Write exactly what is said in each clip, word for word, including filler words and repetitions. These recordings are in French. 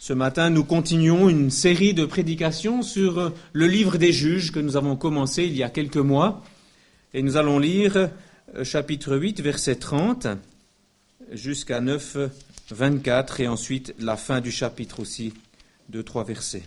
Ce matin, nous continuons une série de prédications sur le livre des Juges que nous avons commencé il y a quelques mois. Et nous allons lire chapitre huit, verset trente, jusqu'à neuf, vingt-quatre, et ensuite la fin du chapitre aussi, deux, trois versets.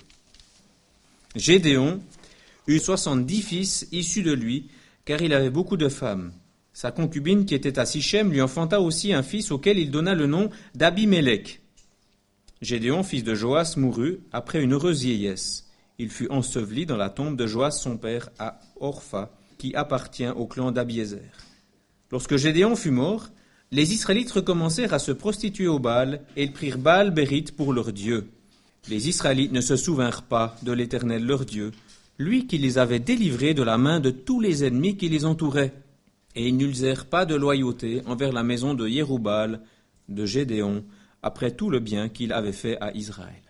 Gédéon eut soixante-dix fils issus de lui, car il avait beaucoup de femmes. Sa concubine, qui était à Sichem, lui enfanta aussi un fils auquel il donna le nom d'Abimélec. Gédéon, fils de Joas, mourut après une heureuse vieillesse. Il fut enseveli dans la tombe de Joas, son père, à Orpha, qui appartient au clan d'Abiézer. Lorsque Gédéon fut mort, les Israélites recommencèrent à se prostituer au Baal, et ils prirent Baal-Bérith pour leur Dieu. Les Israélites ne se souvinrent pas de l'Éternel leur Dieu, lui qui les avait délivrés de la main de tous les ennemis qui les entouraient. Et ils n'usèrent pas de loyauté envers la maison de Yéroubal, de Gédéon, après tout le bien qu'il avait fait à Israël.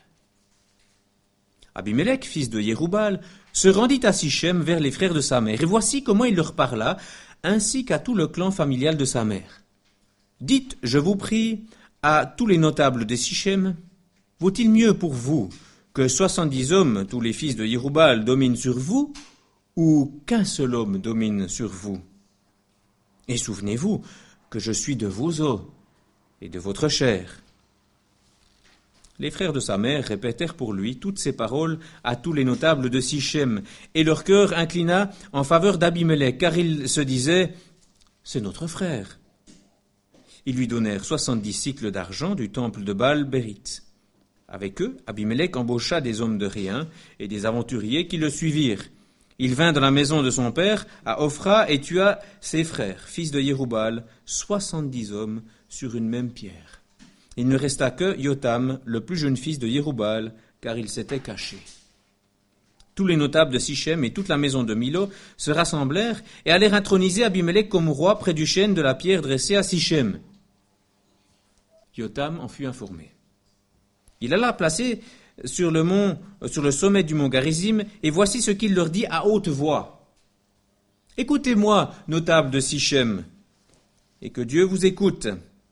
Abimélec, fils de Yéroubal, se rendit à Sichem vers les frères de sa mère, et voici comment il leur parla, ainsi qu'à tout le clan familial de sa mère. « Dites, je vous prie, à tous les notables de Sichem, vaut-il mieux pour vous que soixante-dix hommes, tous les fils de Yéroubal, dominent sur vous, ou qu'un seul homme domine sur vous? Et souvenez-vous que je suis de vos os et de votre chair. » Les frères de sa mère répétèrent pour lui toutes ces paroles à tous les notables de Sichem, et leur cœur inclina en faveur d'Abimélec, car ils se disaient « C'est notre frère. » Ils lui donnèrent soixante-dix cycles d'argent du temple de Baal-Bérith. Avec eux, Abimélec embaucha des hommes de rien et des aventuriers qui le suivirent. Il vint dans la maison de son père, à Ophra, et tua ses frères, fils de Yéroubal, soixante-dix hommes sur une même pierre. Il ne resta que Yotam, le plus jeune fils de Yéroubal, car il s'était caché. Tous les notables de Sichem et toute la maison de Milo se rassemblèrent et allèrent introniser Abimélec comme roi près du chêne de la pierre dressée à Sichem. Yotam en fut informé. Il alla placer sur le mont, sur le sommet du mont Garizim, et voici ce qu'il leur dit à haute voix. « Écoutez-moi, notables de Sichem, et que Dieu vous écoute.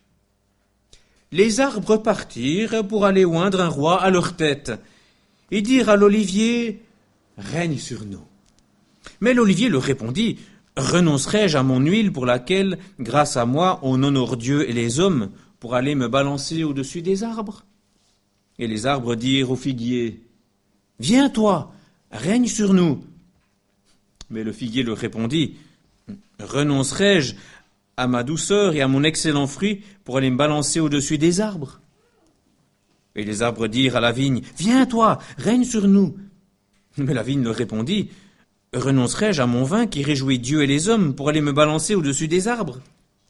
Les arbres partirent pour aller oindre un roi à leur tête, et dirent à l'olivier, « Règne sur nous. » Mais l'olivier leur répondit, « Renoncerai-je à mon huile pour laquelle, grâce à moi, on honore Dieu et les hommes, pour aller me balancer au-dessus des arbres ?» Et les arbres dirent au figuier, « Viens toi, règne sur nous. » Mais le figuier leur répondit, « Renoncerai-je à ma douceur et à mon excellent fruit pour aller me balancer au-dessus des arbres ?» Et les arbres dirent à la vigne, « Viens toi, règne sur nous. » Mais la vigne leur répondit, « Renoncerai-je à mon vin qui réjouit Dieu et les hommes pour aller me balancer au-dessus des arbres ?»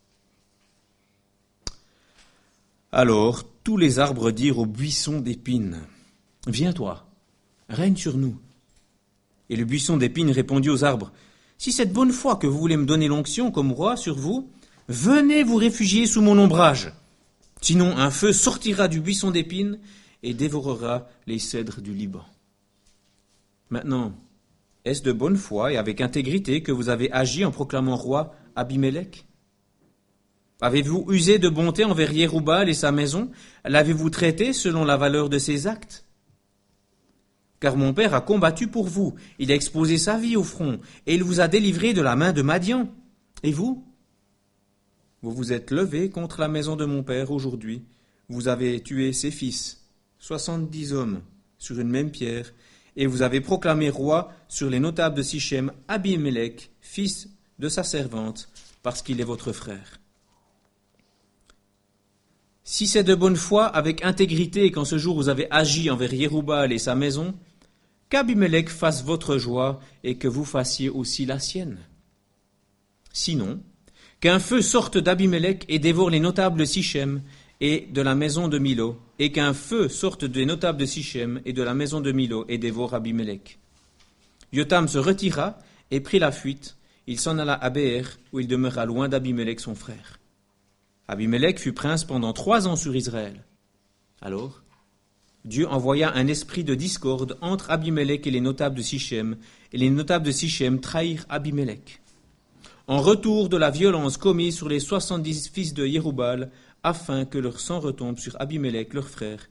Alors tous les arbres dirent au buisson d'épines, « Viens toi, règne sur nous. » Et le buisson d'épines répondit aux arbres, « Si c'est de bonne foi que vous voulez me donner l'onction comme roi sur vous, venez vous réfugier sous mon ombrage. Sinon un feu sortira du buisson d'épines et dévorera les cèdres du Liban. » Maintenant, est-ce de bonne foi et avec intégrité que vous avez agi en proclamant roi Abimélec? Avez-vous usé de bonté envers Yéroubal et sa maison? L'avez-vous traité selon la valeur de ses actes? Car mon père a combattu pour vous, il a exposé sa vie au front, et il vous a délivré de la main de Madian. Et vous? Vous vous êtes levé contre la maison de mon père aujourd'hui, vous avez tué ses fils, soixante-dix hommes, sur une même pierre, et vous avez proclamé roi sur les notables de Sichem Abimélec, fils de sa servante, parce qu'il est votre frère. Si c'est de bonne foi, avec intégrité, qu'en ce jour vous avez agi envers Yéroubal et sa maison, qu'Abimélec fasse votre joie et que vous fassiez aussi la sienne. Sinon, qu'un feu sorte d'Abimélec et dévore les notables de Sichem et de la maison de Milo, et qu'un feu sorte des notables de Sichem et de la maison de Milo et dévore Abimélec. Yotam se retira et prit la fuite. Il s'en alla à Béer, où il demeura loin d'Abimélec son frère. Abimélec fut prince pendant trois ans sur Israël. Alors, Dieu envoya un esprit de discorde entre Abimélec et les notables de Sichem, et les notables de Sichem trahirent Abimélec. En retour de la violence commise sur les soixante-dix fils de Yéroubal, afin que leur sang retombe sur Abimélec, leur frère,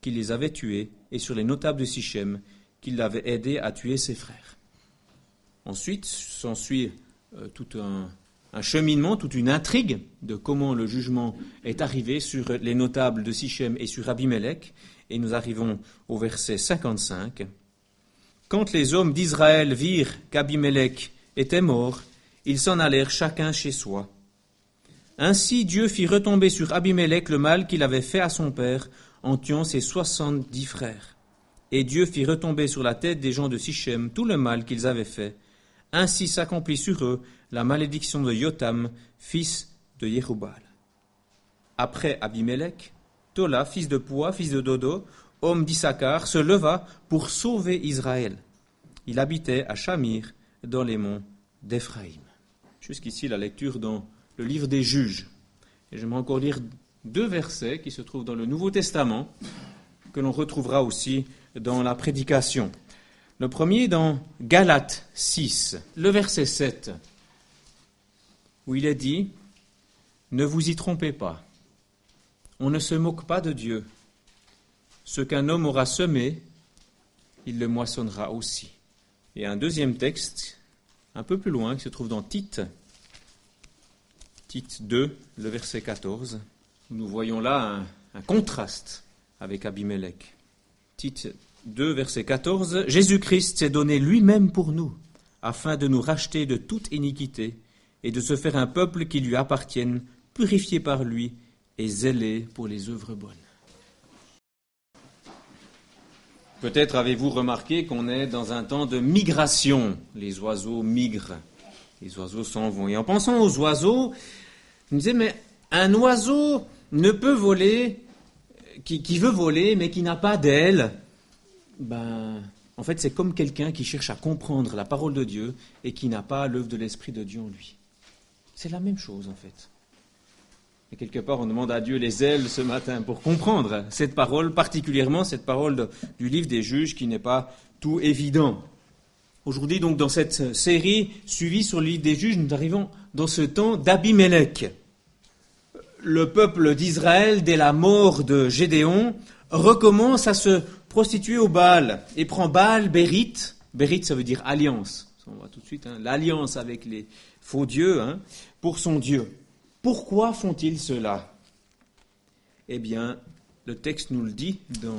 qui les avait tués et sur les notables de Sichem qui l'avaient aidé à tuer ses frères. Ensuite s'ensuit euh, tout un, un cheminement, toute une intrigue de comment le jugement est arrivé sur les notables de Sichem et sur Abimelech. Et nous arrivons au verset cinquante-cinq. Quand les hommes d'Israël virent qu'Abimelech était mort, ils s'en allèrent chacun chez soi. Ainsi Dieu fit retomber sur Abimelech le mal qu'il avait fait à son père en tuant ses soixante-dix frères. Et Dieu fit retomber sur la tête des gens de Sichem tout le mal qu'ils avaient fait. Ainsi s'accomplit sur eux la malédiction de Jotham, fils de Jéroboam. Après Abimelech, Tola, fils de Poua, fils de Dodo, homme d'Issachar, se leva pour sauver Israël. Il habitait à Shamir, dans les monts d'Éphraïm. Jusqu'ici, la lecture dans le livre des Juges. Et j'aimerais encore lire deux versets qui se trouvent dans le Nouveau Testament, que l'on retrouvera aussi dans la prédication. Le premier dans Galates six, le verset sept, où il est dit « Ne vous y trompez pas, on ne se moque pas de Dieu. Ce qu'un homme aura semé, il le moissonnera aussi. » Et un deuxième texte, un peu plus loin, qui se trouve dans Tite, Tite deux, le verset quatorze, où nous voyons là un, un contraste avec Abimelech. Tite deux, verset quatorze, « Jésus-Christ s'est donné lui-même pour nous, afin de nous racheter de toute iniquité et de se faire un peuple qui lui appartienne, purifié par lui et zélé pour les œuvres bonnes. » Peut-être avez-vous remarqué qu'on est dans un temps de migration. Les oiseaux migrent, les oiseaux s'en vont. Et en pensant aux oiseaux, je me disais, mais un oiseau ne peut voler, qui, qui veut voler, mais qui n'a pas d'ailes. Ben, en fait, c'est comme quelqu'un qui cherche à comprendre la parole de Dieu et qui n'a pas l'œuvre de l'Esprit de Dieu en lui. C'est la même chose, en fait. Et quelque part, on demande à Dieu les ailes ce matin pour comprendre cette parole, particulièrement cette parole de, du livre des Juges qui n'est pas tout évident. Aujourd'hui, donc, dans cette série suivie sur le livre des Juges, nous arrivons dans ce temps d'Abimelech. Le peuple d'Israël, dès la mort de Gédéon, recommence à se prostituer au Baal et prend Baal Bérite. Bérite, ça veut dire alliance. On voit tout de suite, hein, l'alliance avec les faux dieux, hein, pour son Dieu. Pourquoi font-ils cela ? Eh bien, le texte nous le dit dans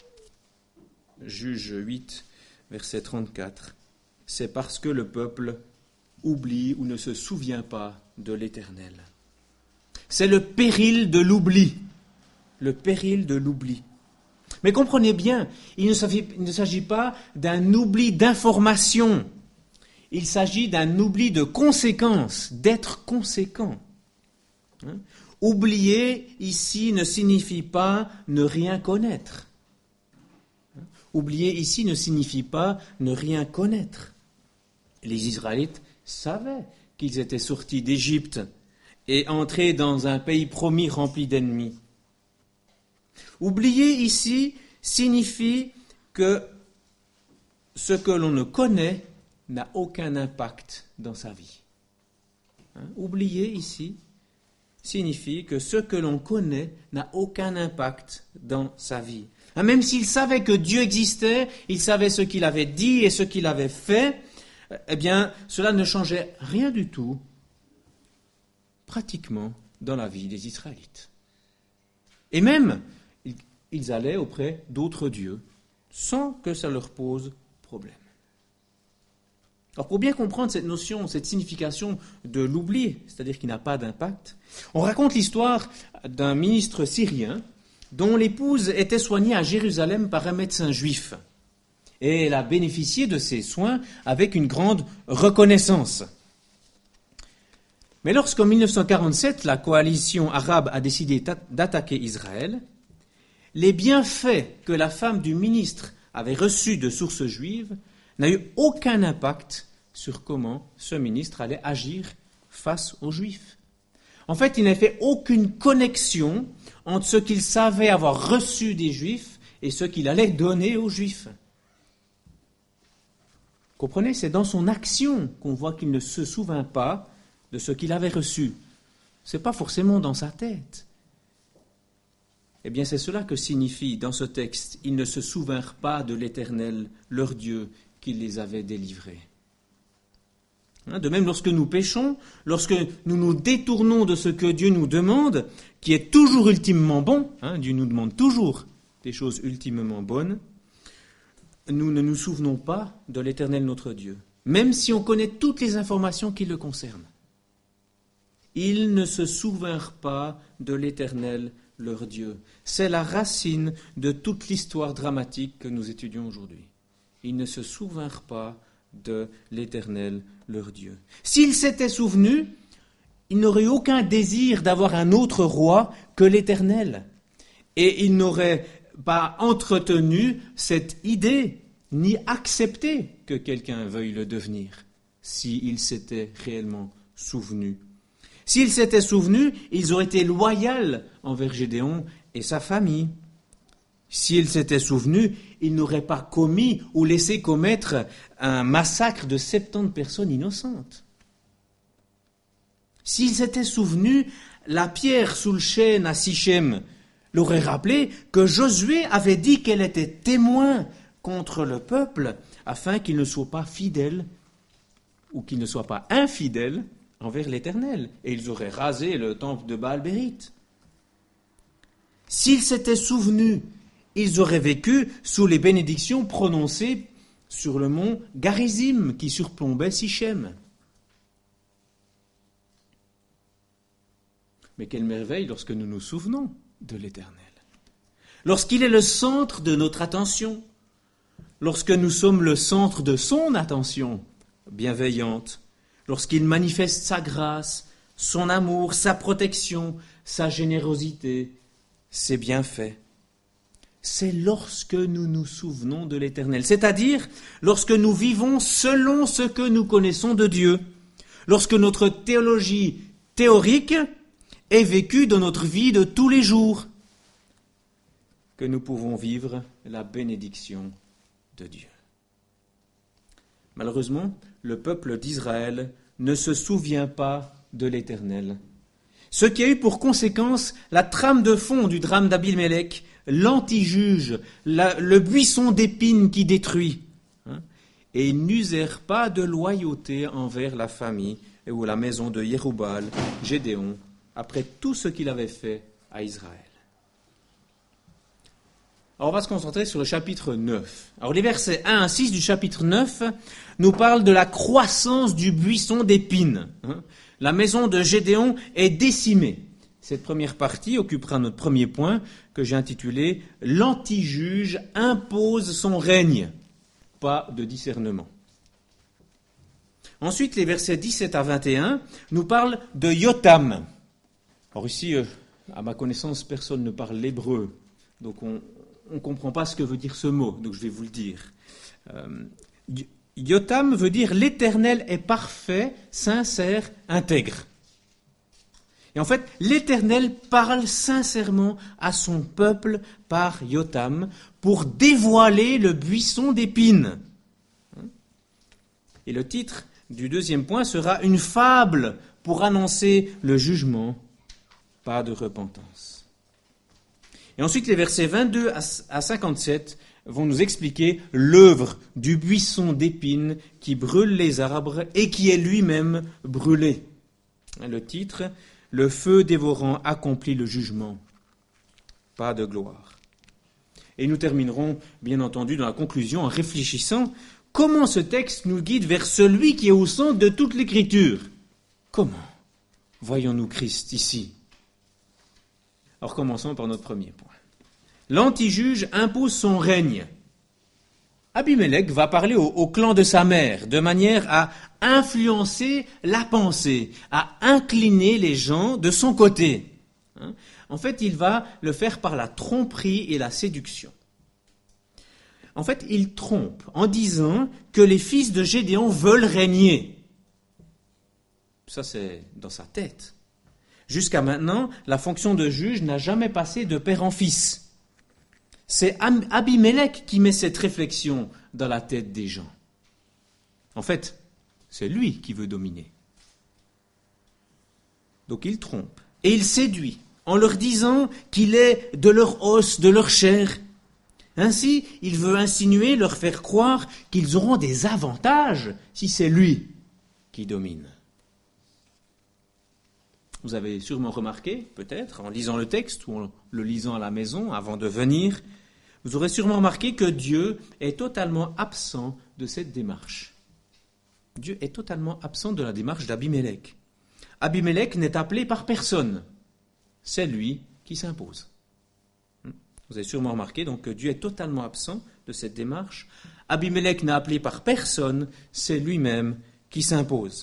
Juge huit, verset trente-quatre. C'est parce que le peuple oublie ou ne se souvient pas de l'Éternel. C'est le péril de l'oubli. Le péril de l'oubli. Mais comprenez bien, il ne s'agit, il ne s'agit pas d'un oubli d'information. Il s'agit d'un oubli de conséquences, d'être conséquent. Hein? Oublier ici ne signifie pas ne rien connaître. Hein? Oublier ici ne signifie pas ne rien connaître. Les Israélites savaient qu'ils étaient sortis d'Égypte et entrés dans un pays promis rempli d'ennemis. Oublier ici signifie que ce que l'on ne connaît n'a aucun impact dans sa vie. Hein? Oublier ici signifie que ce que l'on connaît n'a aucun impact dans sa vie. Hein? Même s'il savait que Dieu existait, il savait ce qu'il avait dit et ce qu'il avait fait, eh bien, cela ne changeait rien du tout, pratiquement, dans la vie des Israélites. Et même, ils allaient auprès d'autres dieux, sans que ça leur pose problème. Alors, pour bien comprendre cette notion, cette signification de l'oubli, c'est-à-dire qui n'a pas d'impact, on raconte l'histoire d'un ministre syrien dont l'épouse était soignée à Jérusalem par un médecin juif. Et elle a bénéficié de ses soins avec une grande reconnaissance. Mais lorsqu'en mille neuf cent quarante-sept, la coalition arabe a décidé d'attaquer Israël, les bienfaits que la femme du ministre avait reçus de sources juives n'a eu aucun impact sur comment ce ministre allait agir face aux Juifs. En fait, il n'a fait aucune connexion entre ce qu'il savait avoir reçu des Juifs et ce qu'il allait donner aux Juifs. Comprenez, c'est dans son action qu'on voit qu'il ne se souvint pas de ce qu'il avait reçu. Ce n'est pas forcément dans sa tête. Eh bien, c'est cela que signifie dans ce texte « Ils ne se souvinrent pas de l'Éternel, leur Dieu, qui les avait délivrés ». De même, lorsque nous péchons, lorsque nous nous détournons de ce que Dieu nous demande, qui est toujours ultimement bon, hein, Dieu nous demande toujours des choses ultimement bonnes, nous ne nous souvenons pas de l'Éternel notre Dieu, même si on connaît toutes les informations qui le concernent. Ils ne se souvinrent pas de l'Éternel leur Dieu. C'est la racine de toute l'histoire dramatique que nous étudions aujourd'hui. Ils ne se souvinrent pas de l'Éternel leur Dieu. S'ils s'étaient souvenus, ils n'auraient aucun désir d'avoir un autre roi que l'Éternel. Et ils n'auraient pas entretenu cette idée, ni accepté que quelqu'un veuille le devenir, s'ils s'étaient réellement souvenus. S'ils s'étaient souvenus, ils auraient été loyaux envers Gédéon et sa famille. S'ils s'étaient souvenus, ils n'auraient pas commis ou laissé commettre un massacre de soixante-dix personnes innocentes. S'ils s'étaient souvenus, la pierre sous le chêne à Sichem leur aurait rappelé que Josué avait dit qu'elle était témoin contre le peuple afin qu'il ne soit pas fidèle ou qu'il ne soit pas infidèle envers l'Éternel. Et ils auraient rasé le temple de Baal-Bérith. S'ils s'étaient souvenus, ils auraient vécu sous les bénédictions prononcées sur le mont Garizim qui surplombait Sichem. Mais quelle merveille lorsque nous nous souvenons de l'Éternel. Lorsqu'il est le centre de notre attention, lorsque nous sommes le centre de son attention bienveillante, lorsqu'il manifeste sa grâce, son amour, sa protection, sa générosité, ses bienfaits. C'est lorsque nous nous souvenons de l'Éternel, c'est-à-dire lorsque nous vivons selon ce que nous connaissons de Dieu, lorsque notre théologie théorique est vécue dans notre vie de tous les jours, que nous pouvons vivre la bénédiction de Dieu. Malheureusement, le peuple d'Israël ne se souvient pas de l'Éternel. Ce qui a eu pour conséquence la trame de fond du drame d'Abimélec, l'anti-juge, la, le buisson d'épines qui détruit. Hein, et ils n'usèrent pas de loyauté envers la famille ou la maison de Jéroboam, Gédéon, après tout ce qu'il avait fait à Israël. Alors on va se concentrer sur le chapitre neuf. Alors les versets un à six du chapitre neuf nous parlent de la croissance du buisson d'épines. Hein. La maison de Gédéon est décimée. Cette première partie occupera notre premier point que j'ai intitulé « L'anti-juge impose son règne ». Pas de discernement. Ensuite, les versets dix-sept à vingt et un nous parlent de Yotam. Alors ici, euh, à ma connaissance, personne ne parle l'hébreu. Donc on ne comprend pas ce que veut dire ce mot, donc je vais vous le dire. Euh, Yotam veut dire « l'Éternel est parfait, sincère, intègre ». Et en fait, l'Éternel parle sincèrement à son peuple par Yotam pour dévoiler le buisson d'épines. Et le titre du deuxième point sera « Une fable pour annoncer le jugement, pas de repentance ». Et ensuite, les versets vingt-deux à cinquante-sept vont nous expliquer l'œuvre du buisson d'épines qui brûle les arbres et qui est lui-même brûlé. Le titre, le feu dévorant accomplit le jugement, pas de gloire. Et nous terminerons, bien entendu, dans la conclusion en réfléchissant comment ce texte nous guide vers celui qui est au centre de toute l'Écriture. Comment voyons-nous Christ ici? Alors commençons par notre premier point. L'anti-juge impose son règne. Abimélec va parler au, au clan de sa mère, de manière à influencer la pensée, à incliner les gens de son côté. Hein? En fait, il va le faire par la tromperie et la séduction. En fait, il trompe en disant que les fils de Gédéon veulent régner. Ça, c'est dans sa tête. Jusqu'à maintenant, la fonction de juge n'a jamais passé de père en fils. C'est Abimélec qui met cette réflexion dans la tête des gens. En fait, c'est lui qui veut dominer. Donc il trompe et il séduit en leur disant qu'il est de leur os, de leur chair. Ainsi, il veut insinuer, leur faire croire qu'ils auront des avantages si c'est lui qui domine. Vous avez sûrement remarqué, peut-être, en lisant le texte ou en le lisant à la maison avant de venir, vous aurez sûrement remarqué que Dieu est totalement absent de cette démarche. Dieu est totalement absent de la démarche d'Abimélec. Abimélec n'est appelé par personne. C'est lui qui s'impose. Vous avez sûrement remarqué donc, que Dieu est totalement absent de cette démarche. Abimélec n'est appelé par personne, c'est lui-même qui s'impose.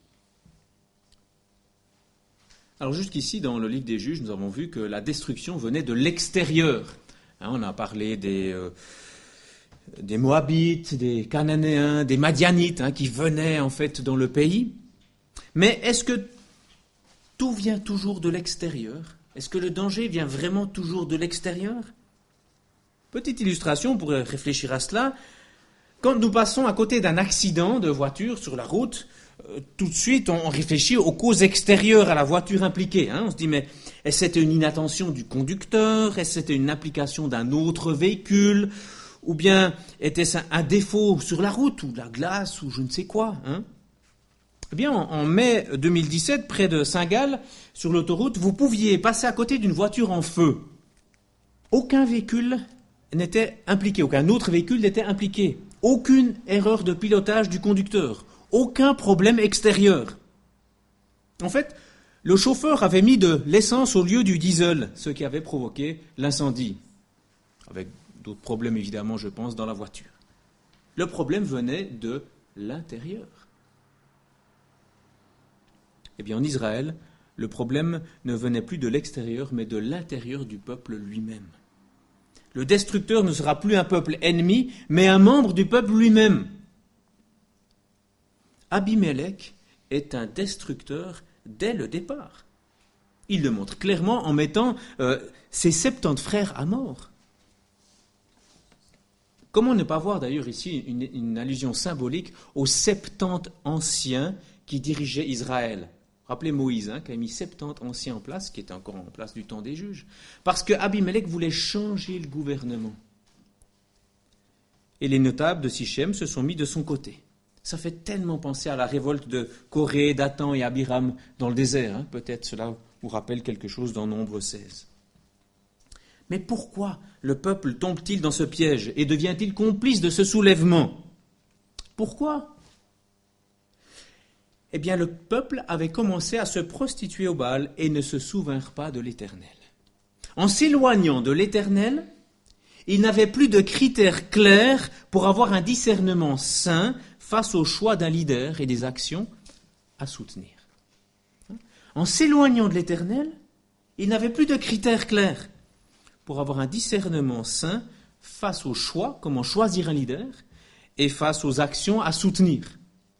Alors jusqu'ici, dans le livre des Juges, nous avons vu que la destruction venait de l'extérieur. Hein, on a parlé des, euh, des Moabites, des Cananéens, des Madianites, hein, qui venaient en fait dans le pays. Mais est-ce que tout vient toujours de l'extérieur ? Est-ce que le danger vient vraiment toujours de l'extérieur ? Petite illustration, on pourrait réfléchir à cela. Quand nous passons à côté d'un accident de voiture sur la route, euh, tout de suite on réfléchit aux causes extérieures à la voiture impliquée. Hein. On se dit, mais est-ce que c'était une inattention du conducteur ? Est-ce que c'était une implication d'un autre véhicule ? Ou bien était-ce un, un défaut sur la route, ou de la glace, ou je ne sais quoi, hein ? Eh bien, en, en mai deux mille dix-sept, près de Saint-Gall, sur l'autoroute, vous pouviez passer à côté d'une voiture en feu. Aucun véhicule n'était impliqué, aucun autre véhicule n'était impliqué. Aucune erreur de pilotage du conducteur, aucun problème extérieur. En fait, le chauffeur avait mis de l'essence au lieu du diesel, ce qui avait provoqué l'incendie. Avec d'autres problèmes, évidemment, je pense, dans la voiture. Le problème venait de l'intérieur. Eh bien, en Israël, le problème ne venait plus de l'extérieur, mais de l'intérieur du peuple lui-même. Le destructeur ne sera plus un peuple ennemi, mais un membre du peuple lui-même. Abimélec est un destructeur dès le départ. Il le montre clairement en mettant euh, ses septante frères à mort. Comment ne pas voir d'ailleurs ici une, une allusion symbolique aux septante anciens qui dirigeaient Israël ? Rappelez Moïse, hein, qui a mis soixante-dix anciens en place, qui était encore en place du temps des juges, parce que Abimélec voulait changer le gouvernement. Et les notables de Sichem se sont mis de son côté. Ça fait tellement penser à la révolte de Coré, Dathan et Abiram dans le désert. Hein. Peut-être cela vous rappelle quelque chose dans Nombre seize. Mais pourquoi le peuple tombe-t-il dans ce piège et devient-il complice de ce soulèvement ? Pourquoi ? Eh bien, le peuple avait commencé à se prostituer au Baal et ne se souvinrent pas de l'Éternel. En s'éloignant de l'Éternel, ils n'avaient plus de critères clairs pour avoir un discernement sain face au choix d'un leader et des actions à soutenir. En s'éloignant de l'Éternel, ils n'avaient plus de critères clairs pour avoir un discernement sain face au choix, comment choisir un leader, et face aux actions à soutenir.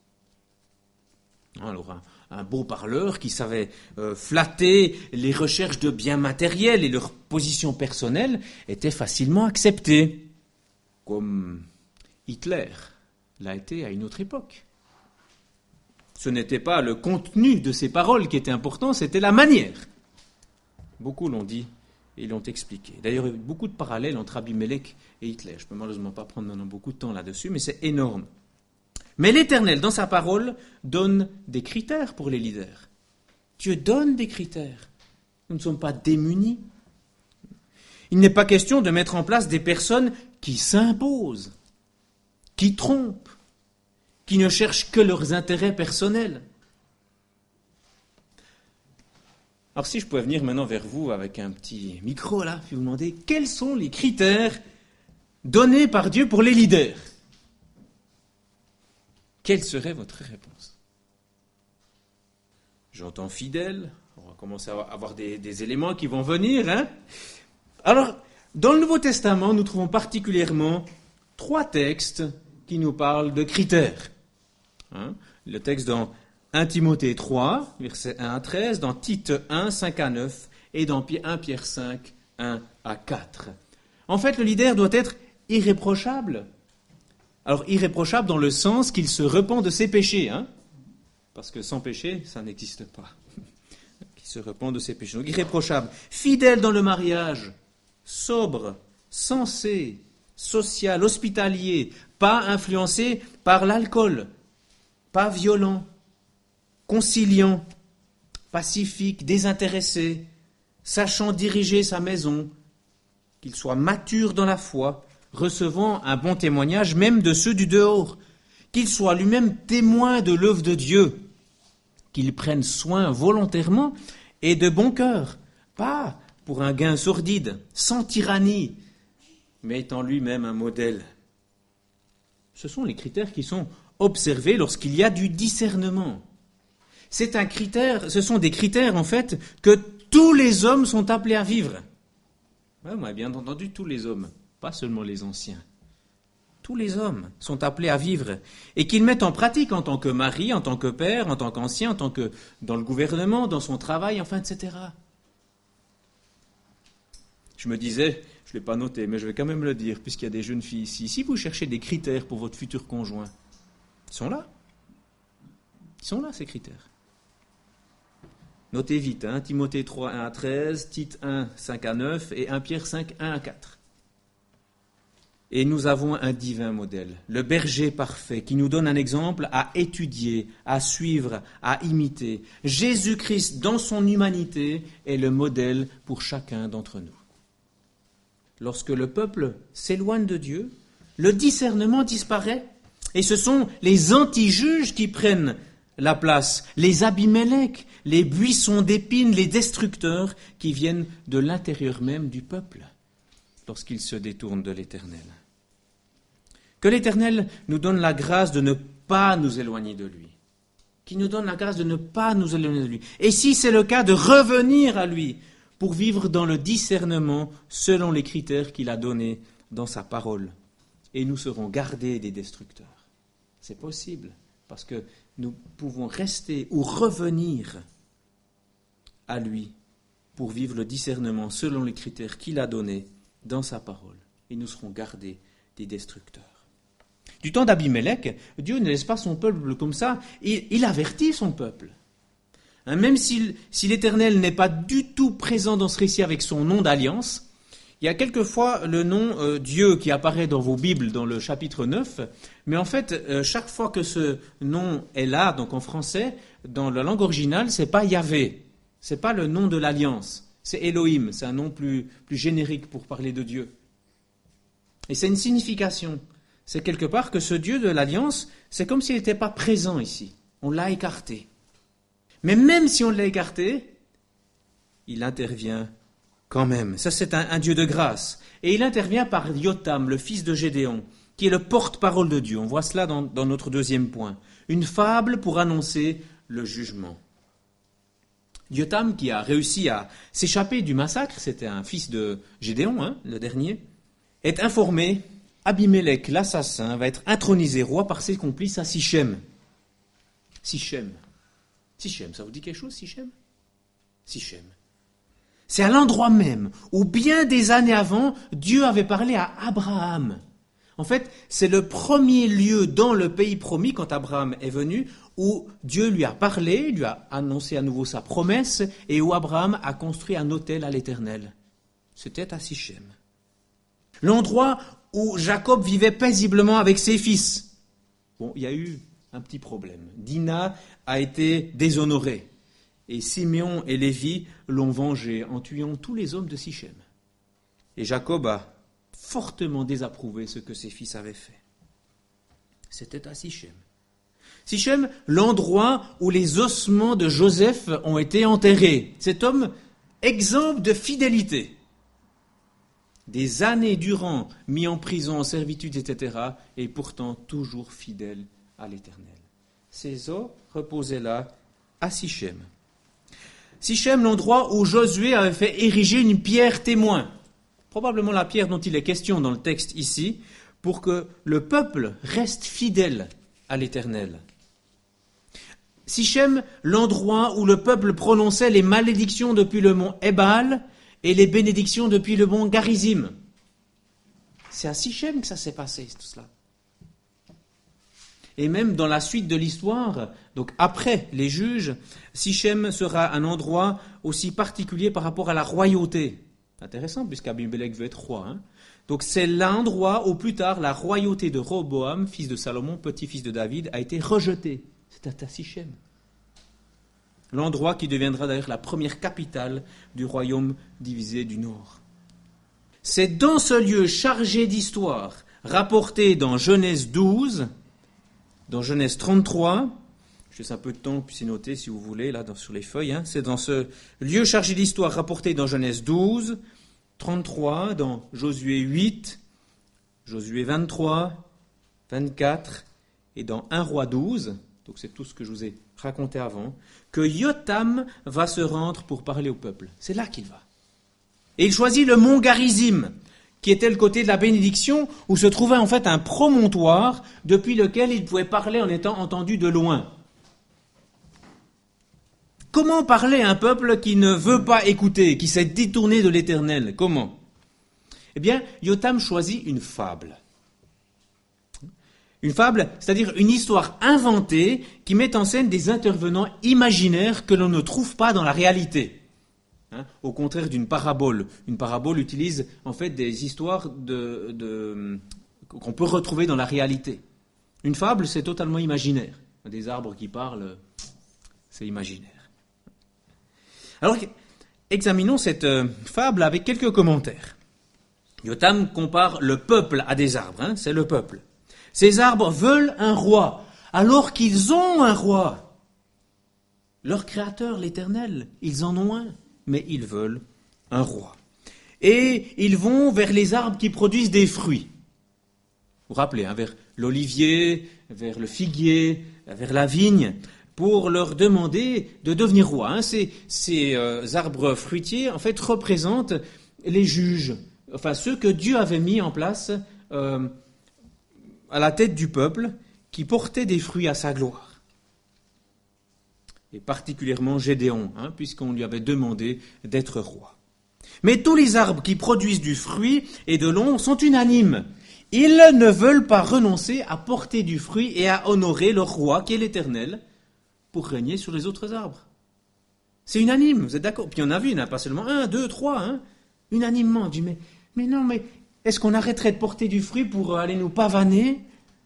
Alors, un, un beau parleur qui savait euh, flatter les recherches de biens matériels et leur position personnelle était facilement accepté, comme Hitler l'a été à une autre époque. Ce n'était pas le contenu de ses paroles qui était important, c'était la manière. Beaucoup l'ont dit et l'ont expliqué. D'ailleurs, il y a beaucoup de parallèles entre Abimélec et Hitler. Je ne peux malheureusement pas prendre maintenant beaucoup de temps là-dessus, mais c'est énorme. Mais l'Éternel, dans sa parole, donne des critères pour les leaders. Dieu donne des critères. Nous ne sommes pas démunis. Il n'est pas question de mettre en place des personnes qui s'imposent, qui trompent, qui ne cherchent que leurs intérêts personnels. Alors si je pouvais venir maintenant vers vous avec un petit micro là, puis vous demander quels sont les critères donnés par Dieu pour les leaders ? Quelle serait votre réponse ? J'entends fidèle, on va commencer à avoir des, des éléments qui vont venir. Hein ? Alors, dans le Nouveau Testament, nous trouvons particulièrement trois textes qui nous parlent de critères. Hein ? Le texte dans premier Timothée trois, versets un à treize, dans Tite un, cinq à neuf, et dans premier Pierre cinq, un à quatre. En fait, le leader doit être irréprochable. Alors, irréprochable dans le sens qu'il se repent de ses péchés, hein, parce que sans péché, ça n'existe pas. Qu'il se repent de ses péchés. Donc irréprochable, fidèle dans le mariage, sobre, sensé, social, hospitalier, pas influencé par l'alcool, pas violent, conciliant, pacifique, désintéressé, sachant diriger sa maison, qu'il soit mature dans la foi, recevant un bon témoignage même de ceux du dehors, qu'il soit lui-même témoin de l'œuvre de Dieu, qu'il prenne soin volontairement et de bon cœur, pas pour un gain sordide, sans tyrannie, mais étant lui-même un modèle. Ce sont les critères qui sont observés lorsqu'il y a du discernement. C'est un critère, ce sont des critères en fait que tous les hommes sont appelés à vivre. Ouais, moi, bien entendu, tous les hommes, pas seulement les anciens. Tous les hommes sont appelés à vivre et qu'ils mettent en pratique en tant que mari, en tant que père, en tant qu'ancien, en tant que dans le gouvernement, dans son travail, enfin, et cetera. Je me disais, je ne l'ai pas noté, mais je vais quand même le dire, puisqu'il y a des jeunes filles ici. Si vous cherchez des critères pour votre futur conjoint, ils sont là. Ils sont là, ces critères. Notez vite, hein, Timothée trois, un à treize, Tite un, cinq à neuf et un Pierre cinq, un à quatre. Et nous avons un divin modèle, le berger parfait, qui nous donne un exemple à étudier, à suivre, à imiter. Jésus-Christ, dans son humanité, est le modèle pour chacun d'entre nous. Lorsque le peuple s'éloigne de Dieu, le discernement disparaît, et ce sont les anti-juges qui prennent la place, les Abimélec, les buissons d'épines, les destructeurs qui viennent de l'intérieur même du peuple, lorsqu'ils se détournent de l'Éternel. Que l'Éternel nous donne la grâce de ne pas nous éloigner de lui, qu'il nous donne la grâce de ne pas nous éloigner de lui. Et si c'est le cas, de revenir à lui pour vivre dans le discernement selon les critères qu'il a donnés dans sa parole. Et nous serons gardés des destructeurs. C'est possible, parce que nous pouvons rester ou revenir à lui pour vivre le discernement selon les critères qu'il a donnés dans sa parole. Et nous serons gardés des destructeurs. Du temps d'Abimélec, Dieu ne laisse pas son peuple comme ça, il, il avertit son peuple. Hein, même si, si l'Éternel n'est pas du tout présent dans ce récit avec son nom d'alliance, il y a quelquefois le nom euh, Dieu qui apparaît dans vos Bibles dans le chapitre neuf, mais en fait, euh, chaque fois que ce nom est là, donc en français, dans la langue originale, c'est pas Yahvé, c'est pas le nom de l'alliance, c'est Elohim, c'est un nom plus, plus générique pour parler de Dieu. Et c'est une signification. C'est quelque part que ce Dieu de l'Alliance, c'est comme s'il n'était pas présent ici. On l'a écarté. Mais même si on l'a écarté, il intervient quand même. Ça, c'est un, un Dieu de grâce. Et il intervient par Jotham, le fils de Gédéon, qui est le porte-parole de Dieu. On voit cela dans, dans notre deuxième point. Une fable pour annoncer le jugement. Jotham, qui a réussi à s'échapper du massacre, c'était un fils de Gédéon, hein, le dernier, est informé. Abimélec, l'assassin, va être intronisé roi par ses complices à Sichem. Sichem. Sichem, ça vous dit quelque chose, Sichem? Sichem. C'est à l'endroit même où, bien des années avant, Dieu avait parlé à Abraham. En fait, c'est le premier lieu dans le pays promis, quand Abraham est venu, où Dieu lui a parlé, lui a annoncé à nouveau sa promesse, et où Abraham a construit un autel à l'Éternel. C'était à Sichem. L'endroit où Jacob vivait paisiblement avec ses fils. Bon, il y a eu un petit problème. Dina a été déshonorée. Et Siméon et Lévi l'ont vengé en tuant tous les hommes de Sichem. Et Jacob a fortement désapprouvé ce que ses fils avaient fait. C'était à Sichem. Sichem, l'endroit où les ossements de Joseph ont été enterrés. Cet homme, exemple de fidélité. Des années durant, mis en prison, en servitude, et cetera, et pourtant toujours fidèle à l'Éternel. Ses os reposaient là, à Sichem. Sichem, l'endroit où Josué avait fait ériger une pierre témoin, probablement la pierre dont il est question dans le texte ici, pour que le peuple reste fidèle à l'Éternel. Sichem, l'endroit où le peuple prononçait les malédictions depuis le mont Ébal, et les bénédictions depuis le mont Garizim. C'est à Sichem que ça s'est passé, tout cela. Et même dans la suite de l'histoire, donc après les juges, Sichem sera un endroit aussi particulier par rapport à la royauté. Intéressant, puisqu'Abimelech veut être roi. Hein. Donc c'est l'endroit où plus tard la royauté de Roboam, fils de Salomon, petit-fils de David, a été rejetée. C'est à Sichem. L'endroit qui deviendra d'ailleurs la première capitale du royaume divisé du Nord. C'est dans ce lieu chargé d'histoire, rapporté dans Genèse douze, dans Genèse trente-trois, je laisse un peu de temps, puis c'est noté si vous voulez, là dans, sur les feuilles, hein, c'est dans ce lieu chargé d'histoire rapporté dans Genèse douze, trente-trois, dans Josué huit, Josué vingt-trois, vingt-quatre, et dans un roi douze, donc c'est tout ce que je vous ai raconté avant, que Yotam va se rendre pour parler au peuple. C'est là qu'il va. Et il choisit le mont Garizim, qui était le côté de la bénédiction, où se trouvait en fait un promontoire depuis lequel il pouvait parler en étant entendu de loin. Comment parler à un peuple qui ne veut pas écouter, qui s'est détourné de l'Éternel? Comment? Eh bien, Yotam choisit une fable. Une fable, c'est-à-dire une histoire inventée qui met en scène des intervenants imaginaires que l'on ne trouve pas dans la réalité. Hein, au contraire d'une parabole. Une parabole utilise en fait des histoires de, de, qu'on peut retrouver dans la réalité. Une fable, c'est totalement imaginaire. Des arbres qui parlent, c'est imaginaire. Alors, examinons cette euh, fable avec quelques commentaires. Yotam compare le peuple à des arbres, hein, c'est le peuple. Ces arbres veulent un roi, alors qu'ils ont un roi. Leur créateur, l'Éternel, ils en ont un, mais ils veulent un roi. Et ils vont vers les arbres qui produisent des fruits. Vous vous rappelez, hein, vers l'olivier, vers le figuier, vers la vigne, pour leur demander de devenir roi. Hein. Ces, ces euh, arbres fruitiers, en fait, représentent les juges, enfin ceux que Dieu avait mis en place euh, à la tête du peuple, qui portaient des fruits à sa gloire. Et particulièrement Gédéon, hein, puisqu'on lui avait demandé d'être roi. Mais tous les arbres qui produisent du fruit et de l'ombre sont unanimes. Ils ne veulent pas renoncer à porter du fruit et à honorer leur roi, qui est l'Éternel, pour régner sur les autres arbres. C'est unanime, vous êtes d'accord? Puis on a vu, il n'y en a pas seulement un, deux, trois, hein, unanimement. On dit, mais, mais non, mais est-ce qu'on arrêterait de porter du fruit pour aller nous pavaner?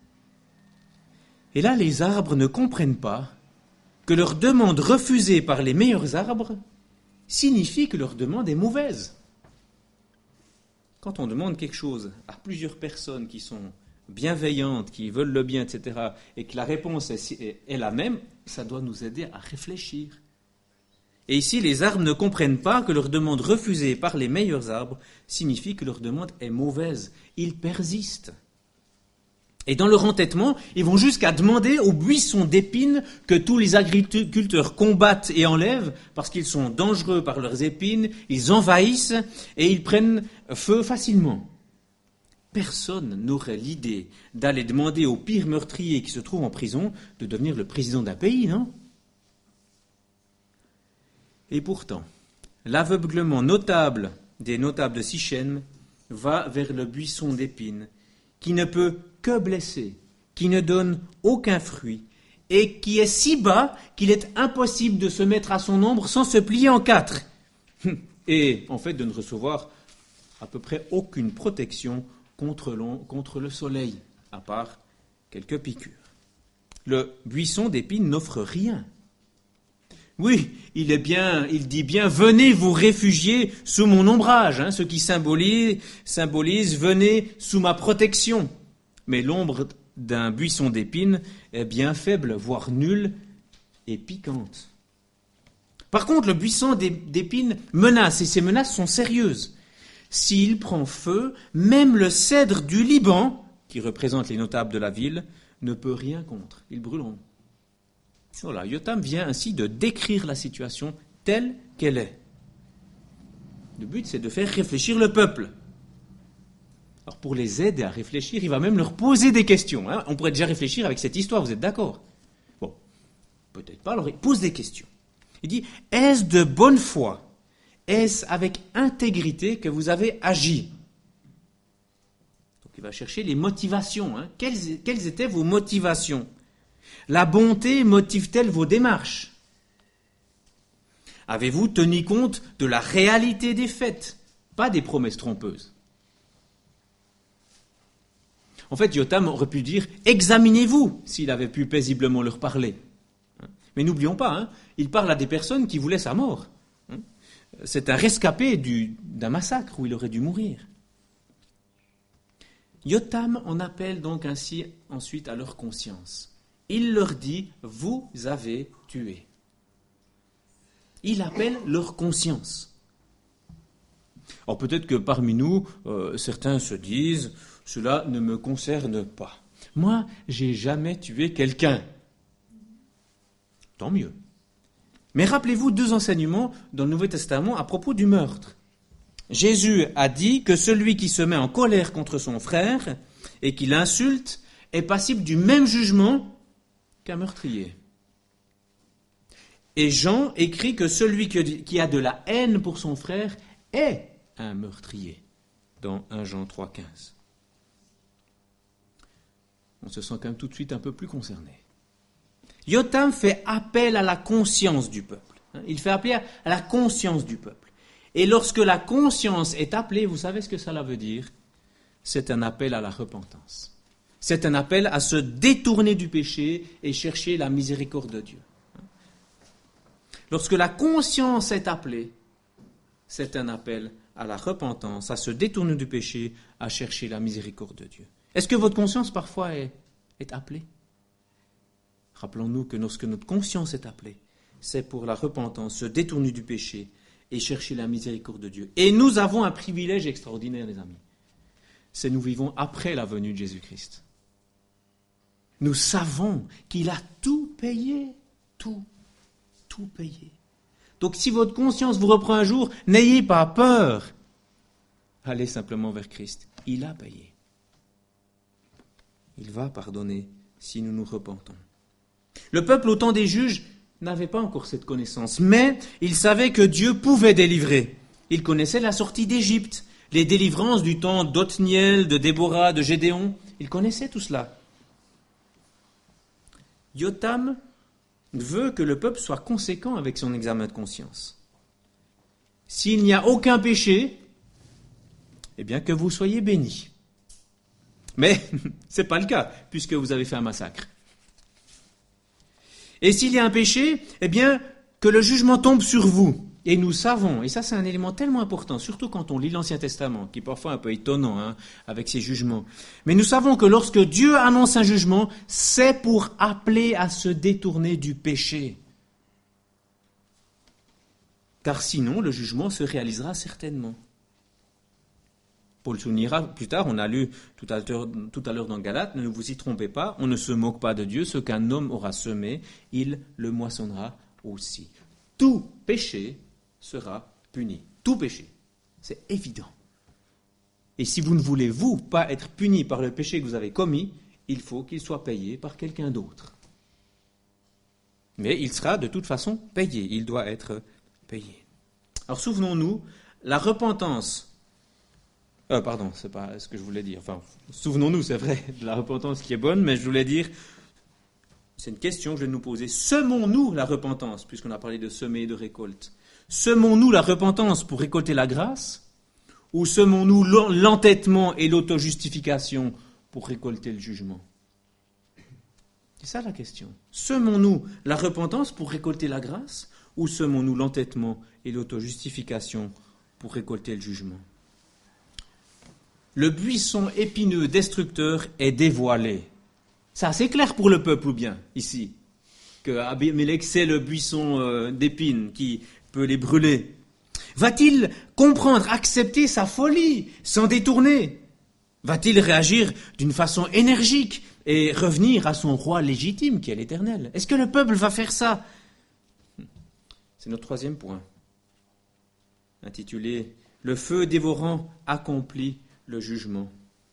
Et là, les arbres ne comprennent pas que leur demande refusée par les meilleurs arbres signifie que leur demande est mauvaise. Quand on demande quelque chose à plusieurs personnes qui sont bienveillantes, qui veulent le bien, et cetera, et que la réponse est, est la même, ça doit nous aider à réfléchir. Et ici, les arbres ne comprennent pas que leur demande refusée par les meilleurs arbres signifie que leur demande est mauvaise. Ils persistent. Et dans leur entêtement, ils vont jusqu'à demander aux buissons d'épines que tous les agriculteurs combattent et enlèvent parce qu'ils sont dangereux par leurs épines, ils envahissent et ils prennent feu facilement. Personne n'aurait l'idée d'aller demander au pire meurtrier qui se trouve en prison de devenir le président d'un pays, non? Et pourtant, l'aveuglement notable des notables de Sichem va vers le buisson d'épines qui ne peut que blesser, qui ne donne aucun fruit et qui est si bas qu'il est impossible de se mettre à son ombre sans se plier en quatre et en fait de ne recevoir à peu près aucune protection contre, contre le soleil, à part quelques piqûres. Le buisson d'épines n'offre rien. Oui, il est bien, il dit bien, venez vous réfugier sous mon ombrage, hein, ce qui symbolise, symbolise, venez sous ma protection. Mais l'ombre d'un buisson d'épines est bien faible, voire nulle et piquante. Par contre, le buisson d'épines menace, et ces menaces sont sérieuses. S'il prend feu, même le cèdre du Liban, qui représente les notables de la ville, ne peut rien contre. Ils brûleront. Voilà, Yotam vient ainsi de décrire la situation telle qu'elle est. Le but, c'est de faire réfléchir le peuple. Alors, pour les aider à réfléchir, il va même leur poser des questions. Hein. On pourrait déjà réfléchir avec cette histoire, vous êtes d'accord? Bon, peut-être pas, alors il pose des questions. Il dit, est-ce de bonne foi? Est-ce avec intégrité que vous avez agi? Donc, il va chercher les motivations. Hein. Quelles, quelles étaient vos motivations? La bonté motive-t-elle vos démarches? Avez-vous tenu compte de la réalité des faits, pas des promesses trompeuses? En fait, Yotam aurait pu dire « examinez-vous » s'il avait pu paisiblement leur parler. Mais n'oublions pas, hein, il parle à des personnes qui voulaient sa mort. C'est un rescapé du, d'un massacre où il aurait dû mourir. Yotam en appelle donc ainsi ensuite à leur conscience. Il leur dit « vous avez tué ». Il appelle leur conscience. Alors peut-être que parmi nous, euh, certains se disent « cela ne me concerne pas. Moi, j'ai jamais tué quelqu'un. » Tant mieux. Mais rappelez-vous deux enseignements dans le Nouveau Testament à propos du meurtre. Jésus a dit que celui qui se met en colère contre son frère et qui l'insulte est passible du même jugement qu'un meurtrier. Et Jean écrit que celui qui a de la haine pour son frère est un meurtrier, dans premier Jean trois quinze. On se sent quand même tout de suite un peu plus concerné. Yotam fait appel à la conscience du peuple. Il fait appel à la conscience du peuple. Et lorsque la conscience est appelée, vous savez ce que cela veut dire? C'est un appel à la repentance. C'est un appel à se détourner du péché et chercher la miséricorde de Dieu. Lorsque la conscience est appelée, c'est un appel à la repentance, à se détourner du péché, à chercher la miséricorde de Dieu. Est-ce que votre conscience parfois est, est appelée? Rappelons-nous que lorsque notre conscience est appelée, c'est pour la repentance, se détourner du péché et chercher la miséricorde de Dieu. Et nous avons un privilège extraordinaire, les amis. C'est nous vivons après la venue de Jésus-Christ. Nous savons qu'il a tout payé, tout, tout payé. Donc si votre conscience vous reprend un jour, n'ayez pas peur. Allez simplement vers Christ. Il a payé. Il va pardonner si nous nous repentons. Le peuple, au temps des juges, n'avait pas encore cette connaissance, mais il savait que Dieu pouvait délivrer. Il connaissait la sortie d'Égypte, les délivrances du temps d'Othniel, de Déborah, de Gédéon. Il connaissait tout cela. Yotam veut que le peuple soit conséquent avec son examen de conscience. S'il n'y a aucun péché, eh bien que vous soyez bénis. Mais ce n'est pas le cas, puisque vous avez fait un massacre. Et s'il y a un péché, eh bien, que le jugement tombe sur vous. Et nous savons, et ça c'est un élément tellement important, surtout quand on lit l'Ancien Testament, qui est parfois un peu étonnant hein, avec ses jugements. Mais nous savons que lorsque Dieu annonce un jugement, c'est pour appeler à se détourner du péché. Car sinon, le jugement se réalisera certainement. Paul soulignera plus tard, on a lu tout à l'heure, tout à l'heure dans Galates, ne vous y trompez pas, on ne se moque pas de Dieu, ce qu'un homme aura semé, il le moissonnera aussi. Tout péché sera puni. Tout péché. C'est évident. Et si vous ne voulez, vous, pas être puni par le péché que vous avez commis, il faut qu'il soit payé par quelqu'un d'autre. Mais il sera de toute façon payé. Il doit être payé. Alors souvenons-nous, la repentance... Euh, pardon, c'est pas ce que je voulais dire. Enfin, souvenons-nous, c'est vrai, de la repentance qui est bonne, mais je voulais dire, c'est une question que je vais nous poser. Semons-nous la repentance, puisqu'on a parlé de semer et de récolte? Semons-nous la repentance pour récolter la grâce, ou semons-nous l'entêtement et l'auto-justification pour récolter le jugement? C'est ça la question. Semons-nous la repentance pour récolter la grâce, ou semons-nous l'entêtement et l'auto-justification pour récolter le jugement? Le buisson épineux destructeur est dévoilé. C'est assez clair pour le peuple ou bien, ici, que Abimelech, c'est le buisson euh, d'épines qui peut les brûler. Va-t-il comprendre, accepter sa folie, s'en détourner? Va-t-il réagir d'une façon énergique et revenir à son roi légitime qui est l'Éternel? Est-ce que le peuple va faire ça? C'est notre troisième point, intitulé « Le feu dévorant accomplit le jugement ».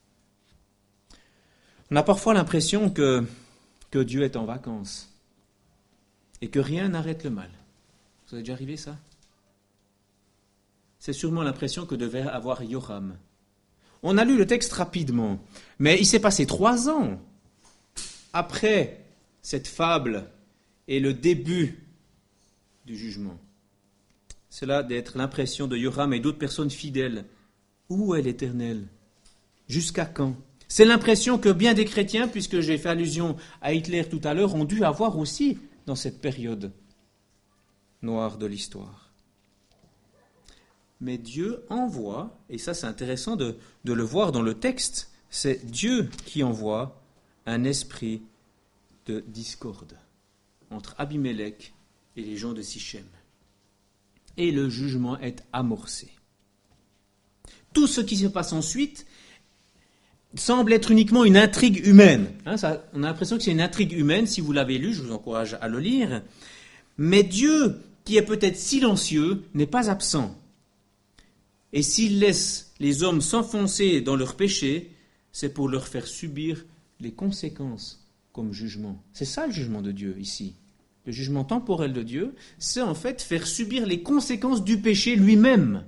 On a parfois l'impression que, que Dieu est en vacances et que rien n'arrête le mal. Vous avez déjà arrivé ça? C'est sûrement l'impression que devait avoir Yoram. On a lu le texte rapidement, mais il s'est passé trois ans après cette fable est le début du jugement. Cela d'être l'impression de Yoram et d'autres personnes fidèles. Où est l'Éternel? Jusqu'à quand? C'est l'impression que bien des chrétiens, puisque j'ai fait allusion à Hitler tout à l'heure, ont dû avoir aussi dans cette période noire de l'histoire. Mais Dieu envoie, et ça c'est intéressant de, de le voir dans le texte, c'est Dieu qui envoie un esprit de discorde entre Abimelech et les gens de Sichem. Et le jugement est amorcé. Tout ce qui se passe ensuite semble être uniquement une intrigue humaine. Hein, ça, on a l'impression que c'est une intrigue humaine. Si vous l'avez lu, je vous encourage à le lire. Mais Dieu, qui est peut-être silencieux, n'est pas absent. Et s'il laisse les hommes s'enfoncer dans leurs péchés, c'est pour leur faire subir les conséquences comme jugement. C'est ça le jugement de Dieu ici. Le jugement temporel de Dieu, c'est en fait faire subir les conséquences du péché lui-même.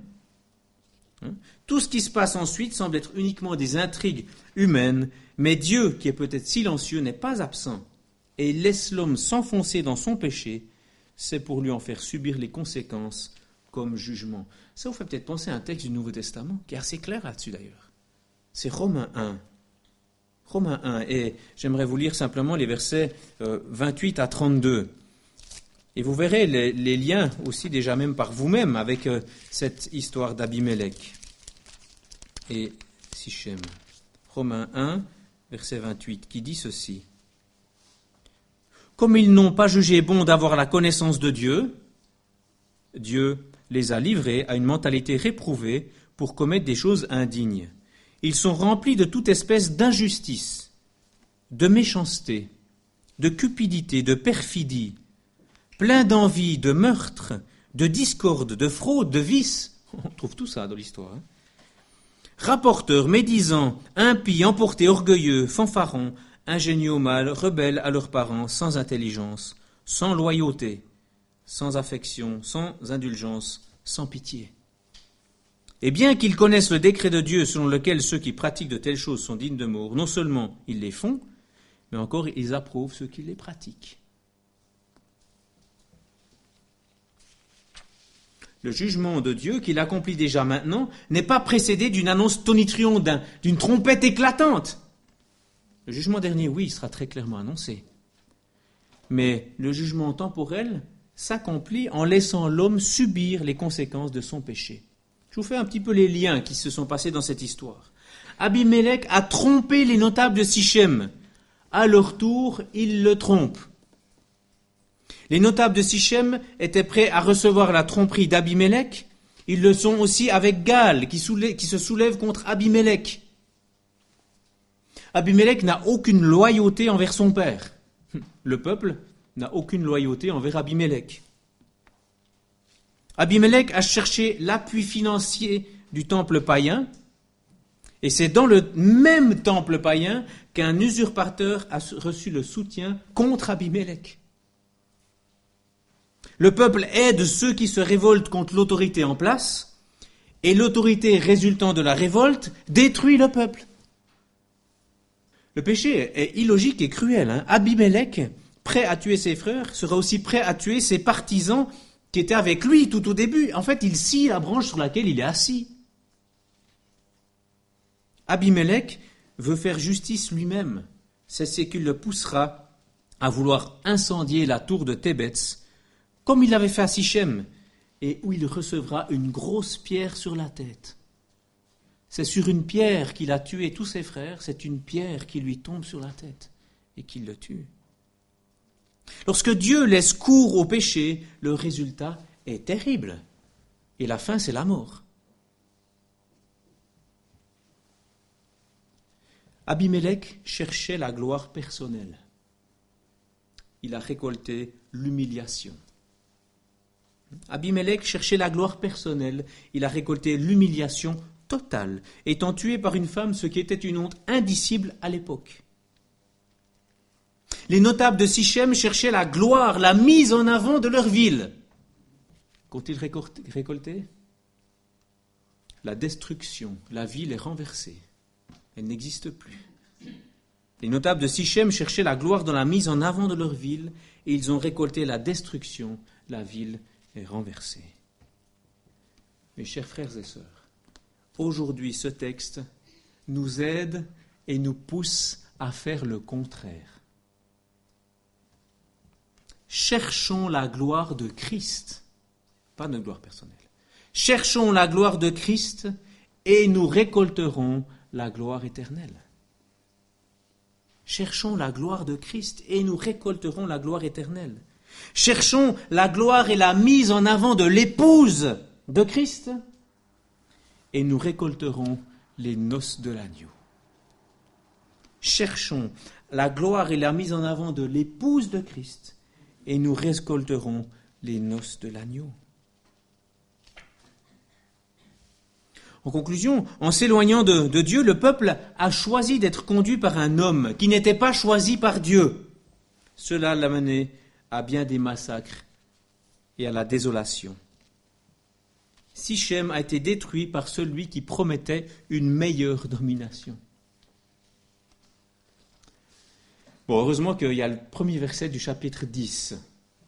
Tout ce qui se passe ensuite semble être uniquement des intrigues humaines, mais Dieu, qui est peut-être silencieux, n'est pas absent et laisse l'homme s'enfoncer dans son péché, c'est pour lui en faire subir les conséquences comme jugement. Ça vous fait peut-être penser à un texte du Nouveau Testament, qui est assez clair là-dessus d'ailleurs. C'est Romains un. Romains un, et j'aimerais vous lire simplement les versets euh, vingt-huit à trente-deux. Et vous verrez les, les liens aussi déjà même par vous-même avec euh, cette histoire d'Abimelech et Sichem. Romains un, verset vingt-huit, qui dit ceci. Comme ils n'ont pas jugé bon d'avoir la connaissance de Dieu, Dieu les a livrés à une mentalité réprouvée pour commettre des choses indignes. Ils sont remplis de toute espèce d'injustice, de méchanceté, de cupidité, de perfidie, plein d'envie, de meurtre, de discorde, de fraude, de vice. On trouve tout ça dans l'histoire. Hein. Rapporteurs, médisants, impies, emportés, orgueilleux, fanfarons, ingénieux au mal, rebelles à leurs parents, sans intelligence, sans loyauté, sans affection, sans indulgence, sans pitié. Et bien qu'ils connaissent le décret de Dieu selon lequel ceux qui pratiquent de telles choses sont dignes de mort, non seulement ils les font, mais encore ils approuvent ceux qui les pratiquent. Le jugement de Dieu, qu'il accomplit déjà maintenant, n'est pas précédé d'une annonce tonitruante, d'un, d'une trompette éclatante. Le jugement dernier, oui, il sera très clairement annoncé. Mais le jugement temporel s'accomplit en laissant l'homme subir les conséquences de son péché. Je vous fais un petit peu les liens qui se sont passés dans cette histoire. Abimelech a trompé les notables de Sichem. À leur tour, il le trompe. Les notables de Sichem étaient prêts à recevoir la tromperie d'Abimelech. Ils le sont aussi avec Gaal, qui, soulève, qui se soulève contre Abimelech. Abimelech n'a aucune loyauté envers son père. Le peuple n'a aucune loyauté envers Abimelech. Abimelech a cherché l'appui financier du temple païen, et c'est dans le même temple païen qu'un usurpateur a reçu le soutien contre Abimelech. Le peuple aide ceux qui se révoltent contre l'autorité en place, et l'autorité résultant de la révolte détruit le peuple. Le péché est illogique et cruel. Hein. Abimelech, prêt à tuer ses frères, sera aussi prêt à tuer ses partisans qui étaient avec lui tout au début. En fait, il scie la branche sur laquelle il est assis. Abimelech veut faire justice lui-même. C'est ce qui le poussera à vouloir incendier la tour de Thébets, comme il l'avait fait à Sichem, et où il recevra une grosse pierre sur la tête. C'est sur une pierre qu'il a tué tous ses frères, c'est une pierre qui lui tombe sur la tête et qui le tue. Lorsque Dieu laisse cours au péché, le résultat est terrible. Et la fin, c'est la mort. Abimelech cherchait la gloire personnelle. Il a récolté l'humiliation. Abimelech cherchait la gloire personnelle. Il a récolté l'humiliation totale, étant tué par une femme, ce qui était une honte indicible à l'époque. Les notables de Sichem cherchaient la gloire, la mise en avant de leur ville. Qu'ont-ils récolté? La destruction. La ville est renversée. Elle n'existe plus. Les notables de Sichem cherchaient la gloire dans la mise en avant de leur ville, et ils ont récolté la destruction. La ville est renversée. Mes chers frères et sœurs, aujourd'hui ce texte nous aide et nous pousse à faire le contraire. Cherchons la gloire de Christ, pas notre gloire personnelle. Cherchons la gloire de Christ et nous récolterons la gloire éternelle. Cherchons la gloire de Christ et nous récolterons la gloire éternelle. Cherchons la gloire et la mise en avant de l'épouse de Christ et nous récolterons les noces de l'agneau. Cherchons la gloire et la mise en avant de l'épouse de Christ et nous récolterons les noces de l'agneau. En conclusion, en s'éloignant de, de Dieu, le peuple a choisi d'être conduit par un homme qui n'était pas choisi par Dieu. Cela l'a mené à bien des massacres et à la désolation. Sichem a été détruit par celui qui promettait une meilleure domination. Bon, heureusement qu'il y a le premier verset du chapitre dix,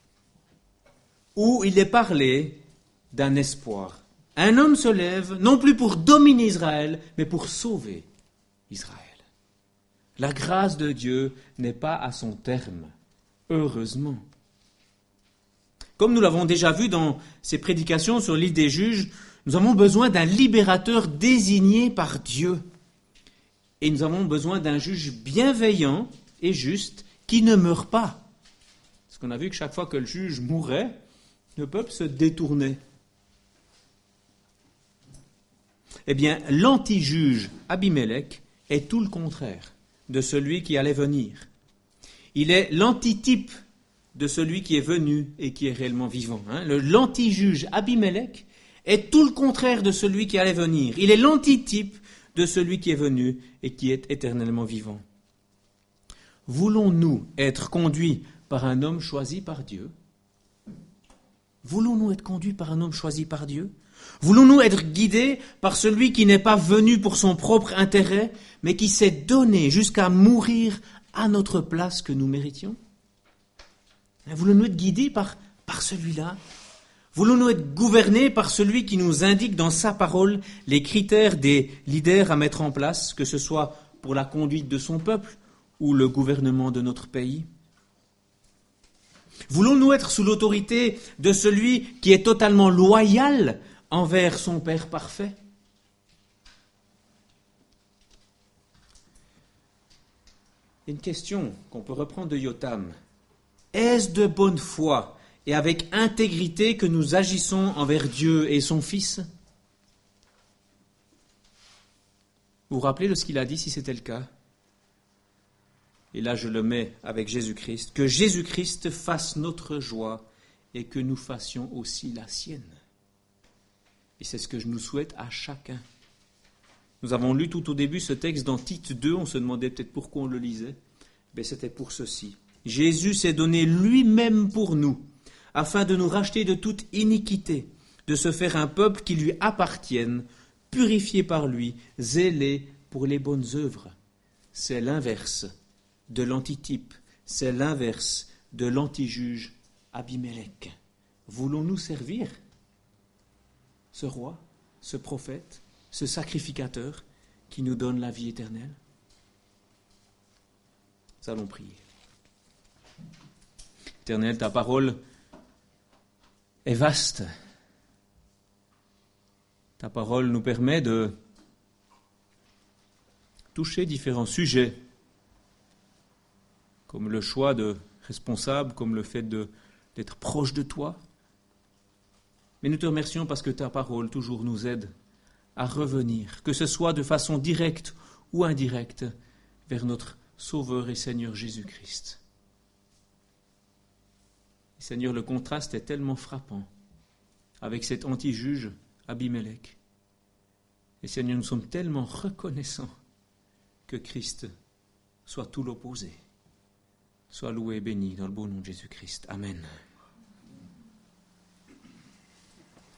où il est parlé d'un espoir. Un homme se lève, non plus pour dominer Israël, mais pour sauver Israël. La grâce de Dieu n'est pas à son terme, heureusement. Comme nous l'avons déjà vu dans ces prédications sur l'île des juges, nous avons besoin d'un libérateur désigné par Dieu. Et nous avons besoin d'un juge bienveillant et juste qui ne meurt pas. Parce qu'on a vu que chaque fois que le juge mourait, le peuple se détournait. Eh bien, l'anti-juge Abimélec est tout le contraire de celui qui allait venir. Il est l'antitype de celui qui est venu et qui est réellement vivant. Hein. Le, l'anti-juge Abimélec est tout le contraire de celui qui allait venir. Il est l'antitype de celui qui est venu et qui est éternellement vivant. Voulons-nous être conduits par un homme choisi par Dieu ? Voulons-nous être conduits par un homme choisi par Dieu ? Voulons-nous être guidés par celui qui n'est pas venu pour son propre intérêt, mais qui s'est donné jusqu'à mourir à notre place que nous méritions ? Voulons-nous être guidés par, par celui-là ? Voulons-nous être gouvernés par celui qui nous indique dans sa parole les critères des leaders à mettre en place, que ce soit pour la conduite de son peuple ou le gouvernement de notre pays ? Voulons-nous être sous l'autorité de celui qui est totalement loyal envers son Père parfait ? Une question qu'on peut reprendre de Yotam. Est-ce de bonne foi et avec intégrité que nous agissons envers Dieu et son Fils ? Vous vous rappelez de ce qu'il a dit si c'était le cas ? Et là je le mets avec Jésus-Christ. Que Jésus-Christ fasse notre joie et que nous fassions aussi la sienne. Et c'est ce que je nous souhaite à chacun. Nous avons lu tout au début ce texte dans Tite deux, on se demandait peut-être pourquoi on le lisait. Mais c'était pour ceci. Jésus s'est donné lui-même pour nous, afin de nous racheter de toute iniquité, de se faire un peuple qui lui appartienne, purifié par lui, zélé pour les bonnes œuvres. C'est l'inverse de l'antitype, c'est l'inverse de l'anti-juge Abimélec. Voulons-nous servir ce roi, ce prophète, ce sacrificateur qui nous donne la vie éternelle ? Nous allons prier. Éternel, ta parole est vaste. Ta parole nous permet de toucher différents sujets, comme le choix de responsables, comme le fait de, d'être proche de toi. Mais nous te remercions parce que ta parole toujours nous aide à revenir, que ce soit de façon directe ou indirecte, vers notre Sauveur et Seigneur Jésus-Christ. Seigneur, le contraste est tellement frappant avec cet anti-juge Abimélec. Et Seigneur, nous sommes tellement reconnaissants que Christ soit tout l'opposé. Sois loué et béni dans le beau nom de Jésus-Christ. Amen.